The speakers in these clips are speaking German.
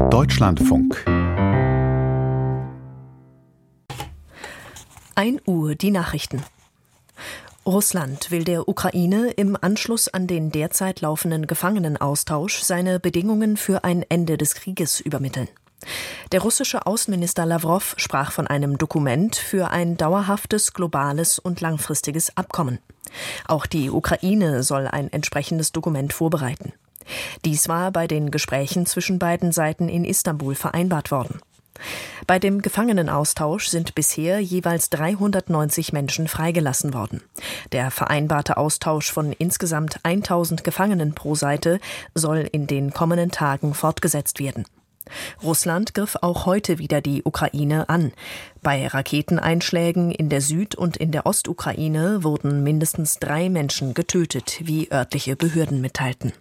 Deutschlandfunk. 1 Uhr die Nachrichten. Russland will der Ukraine im Anschluss an den derzeit laufenden Gefangenenaustausch seine Bedingungen für ein Ende des Krieges übermitteln. Der russische Außenminister Lawrow sprach von einem Dokument für ein dauerhaftes, globales und langfristiges Abkommen. Auch die Ukraine soll ein entsprechendes Dokument vorbereiten. Dies war bei den Gesprächen zwischen beiden Seiten in Istanbul vereinbart worden. Bei dem Gefangenenaustausch sind bisher jeweils 390 Menschen freigelassen worden. Der vereinbarte Austausch von insgesamt 1000 Gefangenen pro Seite soll in den kommenden Tagen fortgesetzt werden. Russland griff auch heute wieder die Ukraine an. Bei Raketeneinschlägen in der Süd- und in der Ostukraine wurden mindestens 3 Menschen getötet, wie örtliche Behörden mitteilten.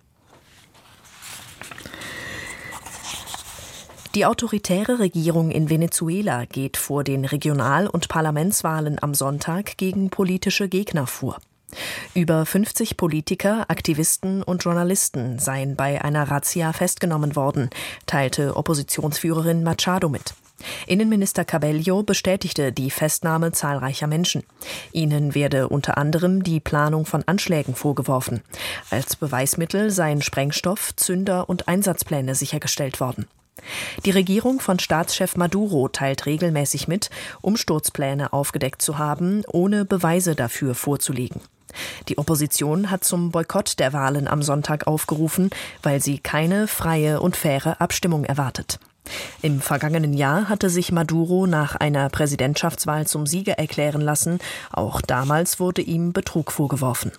Die autoritäre Regierung in Venezuela geht vor den Regional- und Parlamentswahlen am Sonntag gegen politische Gegner vor. Über 50 Politiker, Aktivisten und Journalisten seien bei einer Razzia festgenommen worden, teilte Oppositionsführerin Machado mit. Innenminister Cabello bestätigte die Festnahme zahlreicher Menschen. Ihnen werde unter anderem die Planung von Anschlägen vorgeworfen. Als Beweismittel seien Sprengstoff, Zünder und Einsatzpläne sichergestellt worden. Die Regierung von Staatschef Maduro teilt regelmäßig mit, Umsturzpläne aufgedeckt zu haben, ohne Beweise dafür vorzulegen. Die Opposition hat zum Boykott der Wahlen am Sonntag aufgerufen, weil sie keine freie und faire Abstimmung erwartet. Im vergangenen Jahr hatte sich Maduro nach einer Präsidentschaftswahl zum Sieger erklären lassen. Auch damals wurde ihm Betrug vorgeworfen.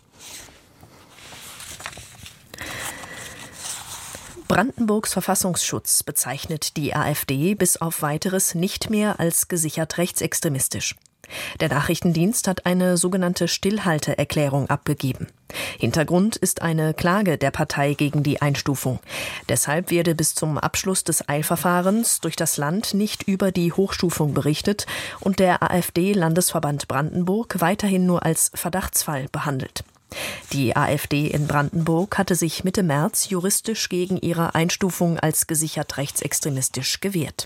Brandenburgs Verfassungsschutz bezeichnet die AfD bis auf Weiteres nicht mehr als gesichert rechtsextremistisch. Der Nachrichtendienst hat eine sogenannte Stillhalteerklärung abgegeben. Hintergrund ist eine Klage der Partei gegen die Einstufung. Deshalb werde bis zum Abschluss des Eilverfahrens durch das Land nicht über die Hochstufung berichtet und der AfD-Landesverband Brandenburg weiterhin nur als Verdachtsfall behandelt. Die AfD in Brandenburg hatte sich Mitte März juristisch gegen ihre Einstufung als gesichert rechtsextremistisch gewehrt.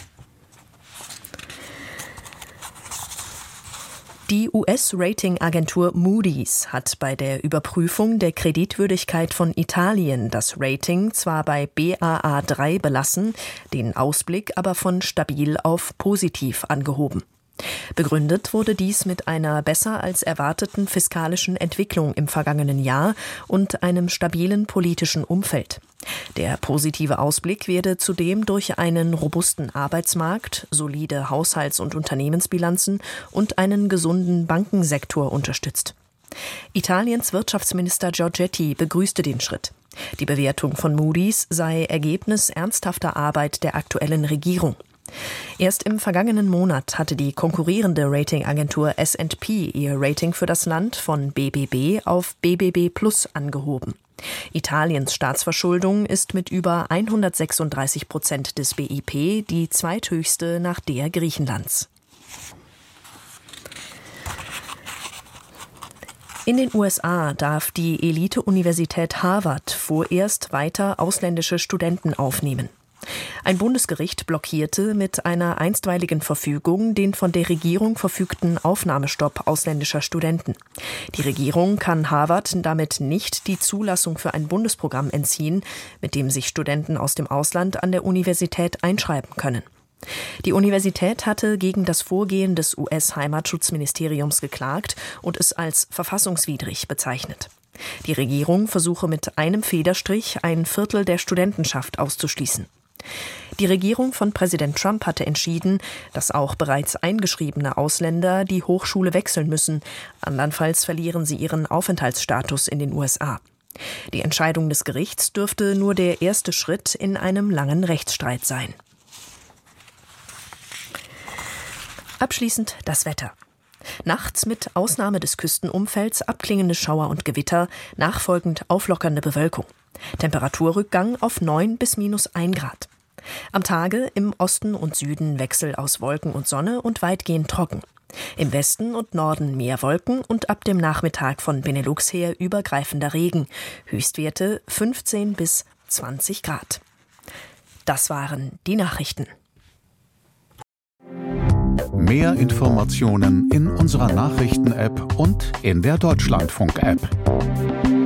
Die US-Ratingagentur Moody's hat bei der Überprüfung der Kreditwürdigkeit von Italien das Rating zwar bei Baa3 belassen, den Ausblick aber von stabil auf positiv angehoben. Begründet wurde dies mit einer besser als erwarteten fiskalischen Entwicklung im vergangenen Jahr und einem stabilen politischen Umfeld. Der positive Ausblick werde zudem durch einen robusten Arbeitsmarkt, solide Haushalts- und Unternehmensbilanzen und einen gesunden Bankensektor unterstützt. Italiens Wirtschaftsminister Giorgetti begrüßte den Schritt. Die Bewertung von Moody's sei Ergebnis ernsthafter Arbeit der aktuellen Regierung. Erst im vergangenen Monat hatte die konkurrierende Ratingagentur S&P ihr Rating für das Land von BBB auf BBB+ angehoben. Italiens Staatsverschuldung ist mit über 136% des BIP die zweithöchste nach der Griechenlands. In den USA darf die Elite-Universität Harvard vorerst weiter ausländische Studenten aufnehmen. Ein Bundesgericht blockierte mit einer einstweiligen Verfügung den von der Regierung verfügten Aufnahmestopp ausländischer Studenten. Die Regierung kann Harvard damit nicht die Zulassung für ein Bundesprogramm entziehen, mit dem sich Studenten aus dem Ausland an der Universität einschreiben können. Die Universität hatte gegen das Vorgehen des US-Heimatschutzministeriums geklagt und es als verfassungswidrig bezeichnet. Die Regierung versuche mit einem Federstrich ein Viertel der Studentenschaft auszuschließen. Die Regierung von Präsident Trump hatte entschieden, dass auch bereits eingeschriebene Ausländer die Hochschule wechseln müssen, andernfalls verlieren sie ihren Aufenthaltsstatus in den USA. Die Entscheidung des Gerichts dürfte nur der erste Schritt in einem langen Rechtsstreit sein. Abschließend das Wetter. Nachts mit Ausnahme des Küstenumfelds abklingende Schauer und Gewitter, nachfolgend auflockernde Bewölkung. Temperaturrückgang auf 9 bis -1 Grad. Am Tage im Osten und Süden Wechsel aus Wolken und Sonne und weitgehend trocken. Im Westen und Norden mehr Wolken und ab dem Nachmittag von Benelux her übergreifender Regen. Höchstwerte 15 bis 20 Grad. Das waren die Nachrichten. Mehr Informationen in unserer Nachrichten-App und in der Deutschlandfunk-App.